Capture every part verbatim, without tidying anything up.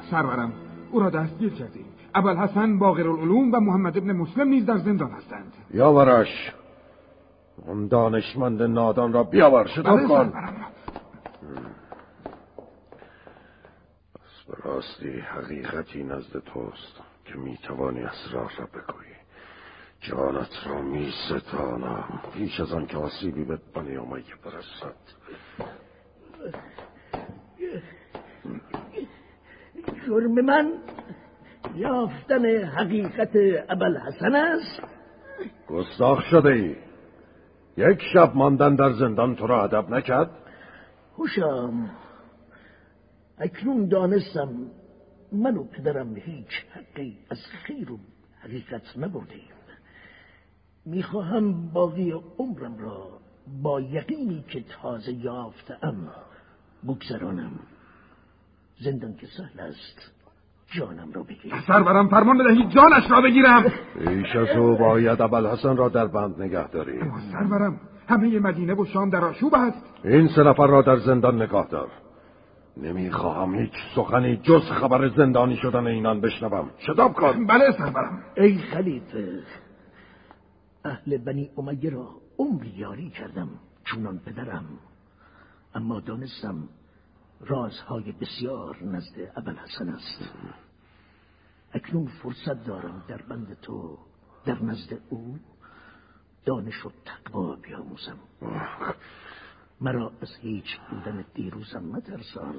سرورم، او را دستگیر کردیم. ابوالحسن باقرالعلوم و محمد ابن مسلم نیز در زندان هستند. بیاورش. اون دانشمند نادان را بیاور. شتاب کن. پس به راستی حقیقتی نزد توست که میتوانی اسرار را بگویی. جانت را می ستانم پیش از آن که آسیبی به بنی امیه برسد. جرم من یافتن حقیقت ابوالحسن است. گستاخ شده ای. یک شب ماندن در زندان تو را ادب نکرد؟ هوشم، اکنون دانستم من و پدرم هیچ حقی از خیر و حقیقت نبردیم. میخواهم باقی عمرم را با یقینی که تازه یافتم بگذرانم. زندان که سهل است، جانم را بگیر. سرورم فرمان بدهید جانش را بگیرم. پیش از او باید ابوالحسن را در بند نگه داری. سرورم همه مدینه و شام در آشوب است. این سه نفر را در زندان نگاه دار. نمیخواهم هیچ سخنی جز خبر زندانی شدن اینان بشنوم. شتاب کن. بله سرورم. ای خلیفه، اهل بنی امیه را عمری یاری کردم چونان پدرم، اما دانستم رازهای بسیار نزد ابوالحسن است. اکنون فرصت دارم در بند تو در نزد او دانش و تقوا بیاموزم. مرا از هیچ بودن دیروزم مترسان،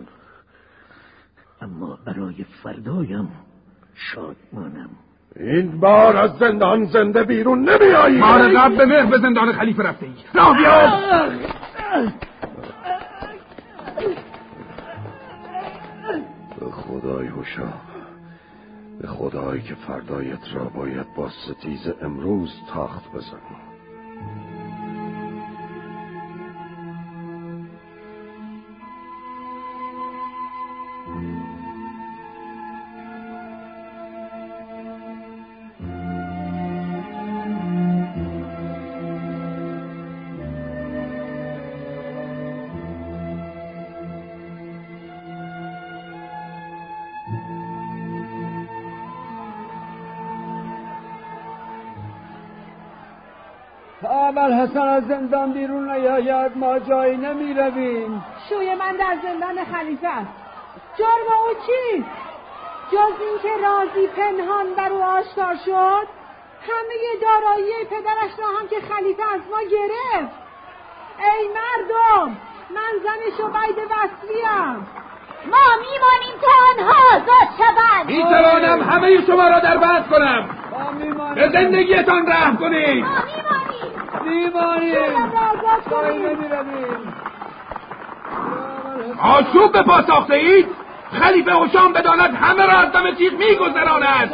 اما برای فردایم شادمانم. این بار از زندان زنده بیرون نمیایی. بار قبل به مهر به زندان خلیفه رفته ای. راه بیاد. به خدای هوشم، به خدایی که فردایت را باید با ستیز امروز تاخت بزنی. ابوالحسن از زندان بیرون نیاید ما جایی نمی رویم. شوی من در زندان خلیفه است. جرم او چیست؟ جز این که رازی پنهان بر او آشکار شد، همه دارایی پدرش را هم که خلیفه از ما گرفت. ای مردم، من زن شبید وصلیم. ما میمانیم تا آنها آزاد شوند. میتوانم همه شما را در بند کنم. به زندگیتان رحم کنید. ما میمانیم میمانیم آشوب به پا ساخته اید. خلیفه هشام بداند همه را از دم تیغ میگذراند.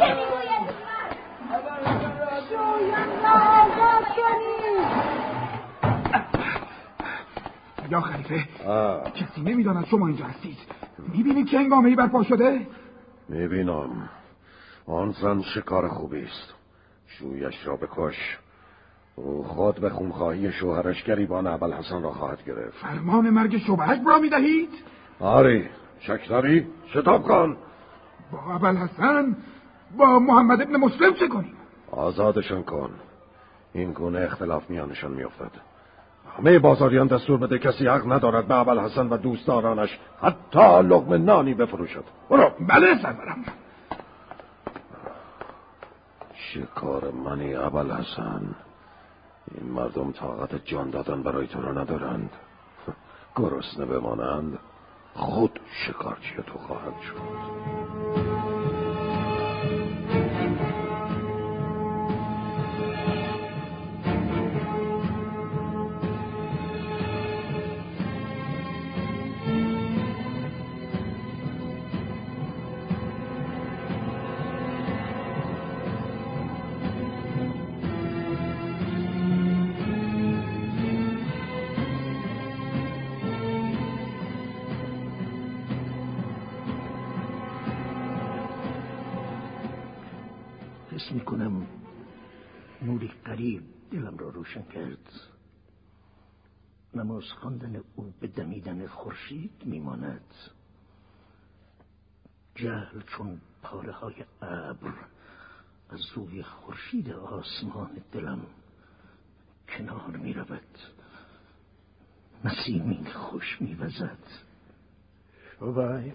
یا خلیفه، کسی نمیداند شما اینجا هستید. میبینید که هنگامه‌ای برپا شده؟ میبینم. آن زن شکار خوبی است. شویش را بکش. او خود به خونخواهی شوهرش گریبان ابوالحسن را خواهد گرفت. فرمان مرگ شوهرش را میدهید؟ آری، شک داری؟ شتاب کن. با ابوالحسن، با محمد ابن مسلم چه کنیم؟ آزادشان کن. این گونه اختلاف میانشان میافتد. همه بازاریان دستور بده کسی حق ندارد به ابوالحسن و دوستدارانش حتی لقمه نانی بفروشد. برو. بله سرورم. شکار منی ابوالحسن. این مردم طاقت جان دادن برای تو را ندارند. گرسنه بمانند خود شکارچی تو خواهند شد. حس میکنم نوری قریب دلم را روشن کرد. نماز خواندن او به دمیدن خورشید میماند. جهل چون پاره های ابر از روی خورشید آسمان دلم کنار می رود، نسیمی خوش می وزد. شبیب،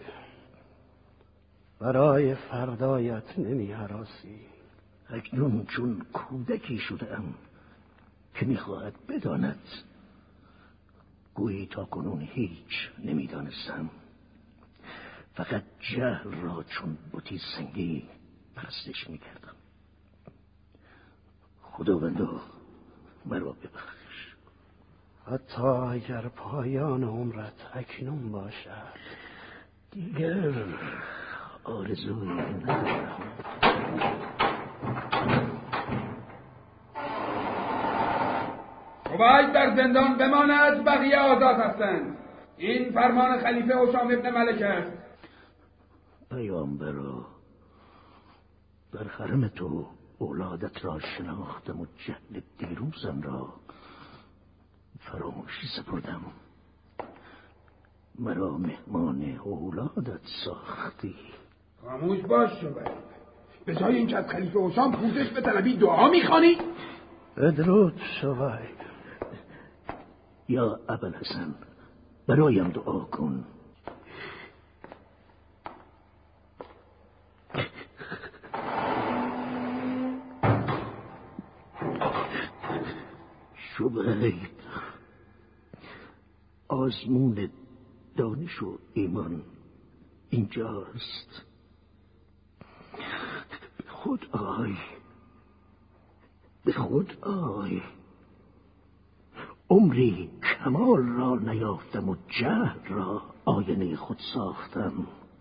برای فردایت نمی هراسی؟ اکنون چون کودکی شدم که می خواهد بداند، گویی تا کنون هیچ نمی دانستم، فقط جهل را چون بتی سنگی پرستش می کردم. خداوندا مرا ببخش. حتی اگر پایان عمرت اکنون باشد دیگر آرزویی ندارم. شبیب در زندان بماند، بقیه آزاد هستند. این فرمان خلیفه هشام ابن ملک است. پیامبرا، در حرم تو اولادت را شناختم و جهل دیروزم را فراموشی سپردم. مرا مهمان اولادت ساختی. خاموش باش شبیب. به جای این که از خلیفه هشام پوزش به طلبی دعا میخوانی؟ بدرود شبیب. یا ابوالحسن، برایم دعا کن. شبیب، آزمون دانش و ایمان اینجاست. به خود آی، به خود آی. عمری کمال را نیافتم و جهل را آینه خود ساختم.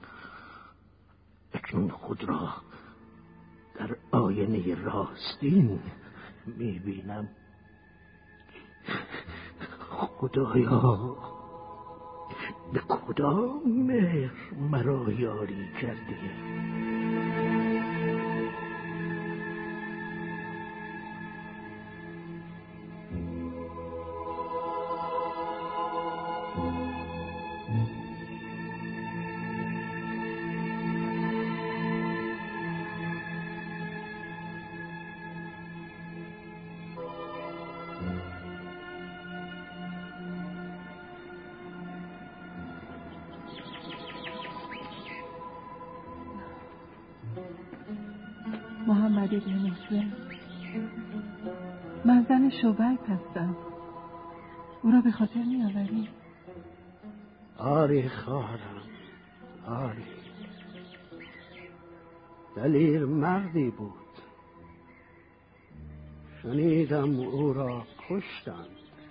اکنون خود را در آینه راستین میبینم. خدایا، به کدام مهر مرا یاری کردی؟ محمد ابن مسلم، من زن شبیب هستم. او را به خاطر می آوری؟ آری خواهرم، آری. دلیر مردی بود. شنیدم او را کشتند.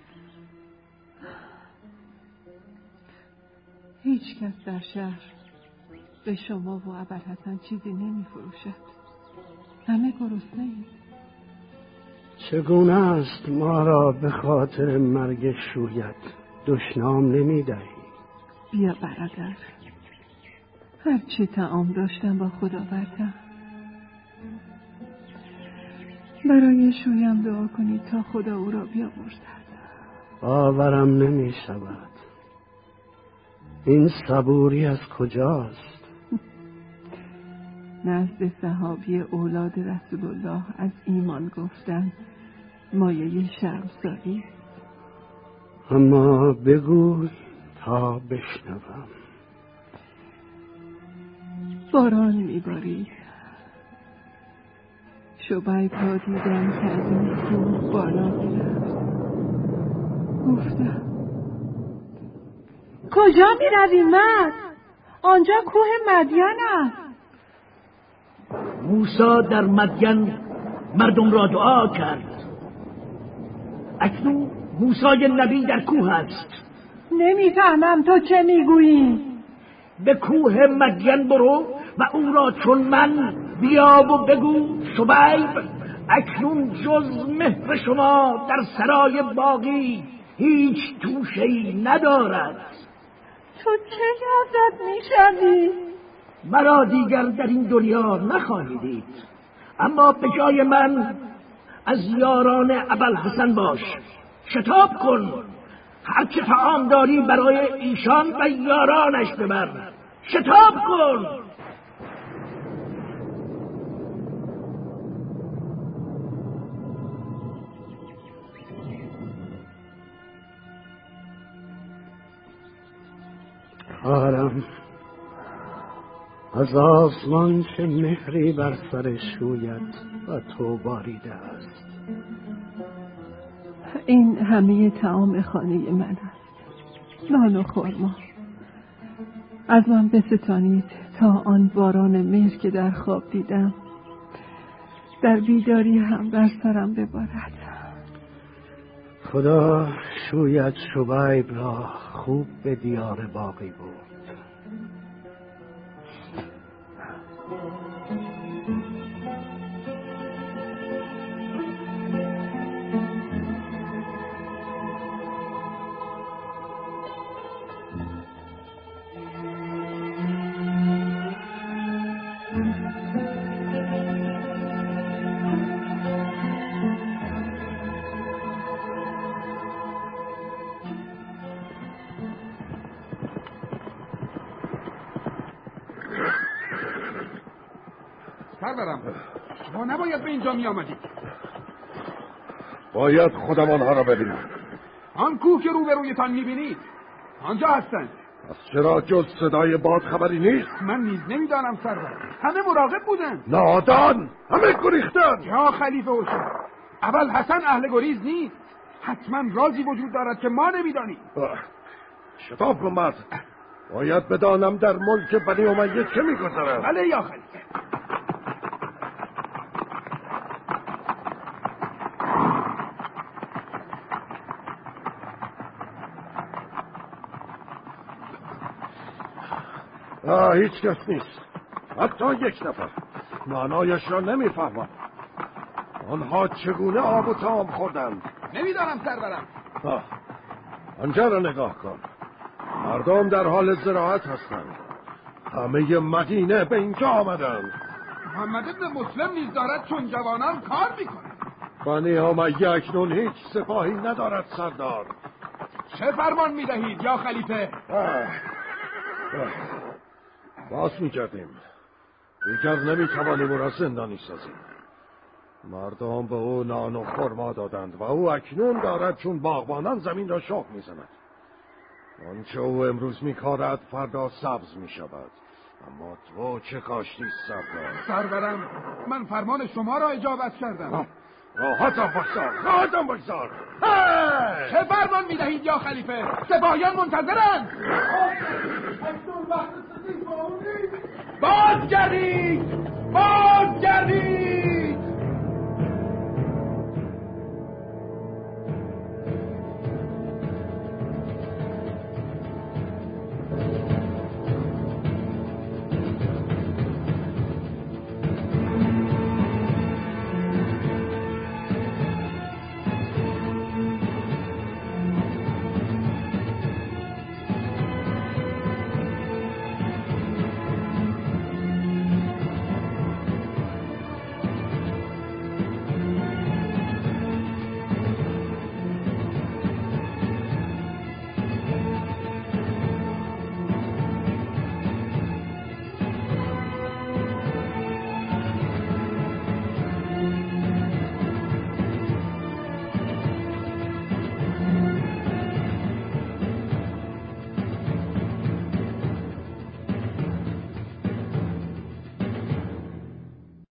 هیچ کس در شهر به شما و ابوالحسن چیزی نمی فروشد. همه گرسنه اید. چگونه است ما را به خاطر مرگ شویت دشنام نمی دهی؟ بیا برادر، هرچی طعام داشتم با خود آوردم. برای شویم دعا کنید تا خدا او را بیاورد. باورم نمی شود. این صبوری از کجاست؟ نزد صحابی اولاد رسول الله از ایمان گفتن مایه شرمساری. اما بگوی تا بشنوم. باران میبارید. شبیب را دیدم که از این کوه بالا میرفت. گفتم کجا میروی مرد؟ آنجا کوه مدین است. موسی در مدین مردم را دعا کرد. اکنون موسی نبی در کوه است. نمیفهمم تو چه میگویی. به کوه مدین برو و او را چون من بیا و بگو شبیب اکنون جز مهر شما در سرای باقی هیچ توشه‌ای ندارد. تو چه یادت میشوی؟ مرا دیگر در این دنیا نخواهی دید، اما به جای من از یاران ابوالحسن باش. شتاب کن، هرچه طعام داری برای ایشان و یارانش ببر. شتاب کن. خواهرم، از آسمان چه مهری بر سر شویت و تو باریده است. این همه طعام خانه من است، نان و خرما. از من بستانید تا آن باران مهر که در خواب دیدم در بیداری هم بر سرم ببارد. خدا شویت شبیب را خوب به دیار باقی برد. سرورم، ما نباید به اینجا می آمدید. باید خودم آنها را ببینم. آن کوه که روبرویتان می بینید آنجا هستند. از چرا جز صدای باد خبری نیست؟ من نیز نمیدانم سرور. همه مراقب بودند. نادان، همه گریختند. یا خلیفه حسین، اول حسن اهل گریز نیست. حتما رازی وجود دارد که ما نمیدانیم. شتاب کن مرد. باید بدانم در ملک بنی امیه چه میگذرد. بله یا خلیفه. آه هیچ کس نیست، حتی یک نفر. معنایش را نمیفهمم. آنها چگونه آب و طعام خوردند؟ نمیدانم سرورم. آه آنجا را نگاه کن. مردم در حال زراعت هستند. همه مدینه به اینجا آمدند. محمد ابن مسلم نیز دارد چون جوانان کار میکنند. بنی امیه اکنون هیچ سپاهی ندارد سردار. چه فرمان میدهید یا خلیفه؟ آه. آه. باز میکردیم. دیگر نمیتوانیم او را زندانی سازیم. مردم به او نان و خرما دادند و او اکنون دارد چون باغبانان زمین را شاخ میزند. آنچه او امروز میکارد فردا سبز میشود. اما تو چه کاشتی سردار؟ سرورم، من فرمان شما را اجابت کردم. راحتم بگذار، راحتم بگذار. چه فرمان میدهید یا خلیفه؟ سپاهیان منتظرند. باز گردید، باز گردید.